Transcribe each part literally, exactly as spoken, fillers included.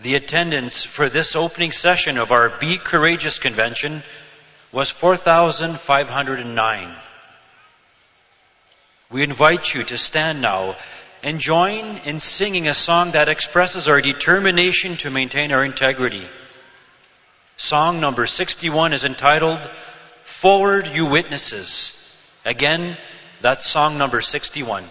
The attendance for this opening session of our Be Courageous Convention was four thousand five hundred nine. We invite you to stand now and join in singing a song that expresses our determination to maintain our integrity. Song number sixty-one is entitled, Forward You Witnesses. Again, that's song number sixty-one.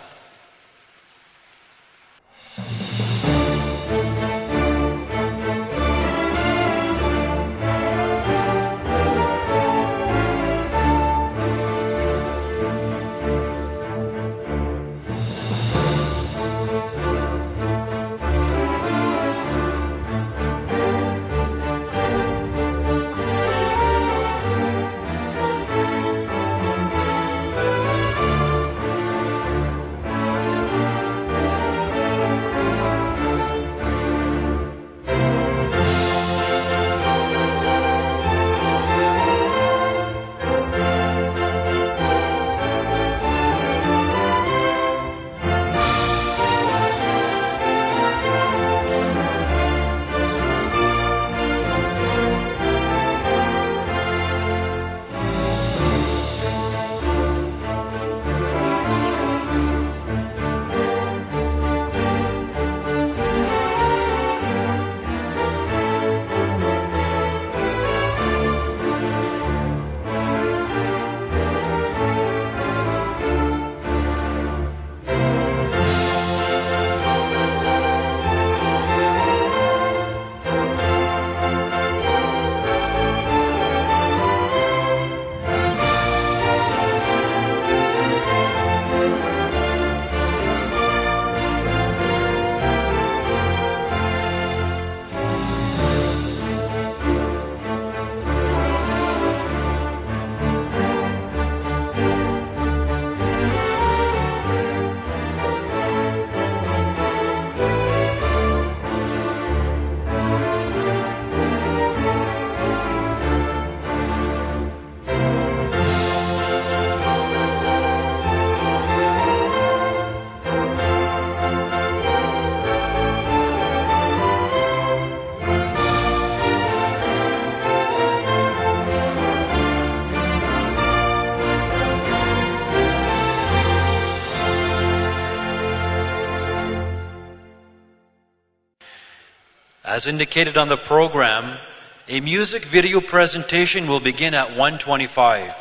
As indicated on the program, a music video presentation will begin at one twenty-five.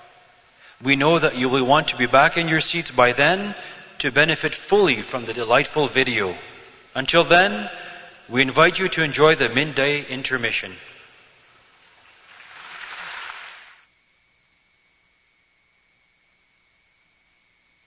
We know that you will want to be back in your seats by then to benefit fully from the delightful video. Until then, we invite you to enjoy the midday intermission.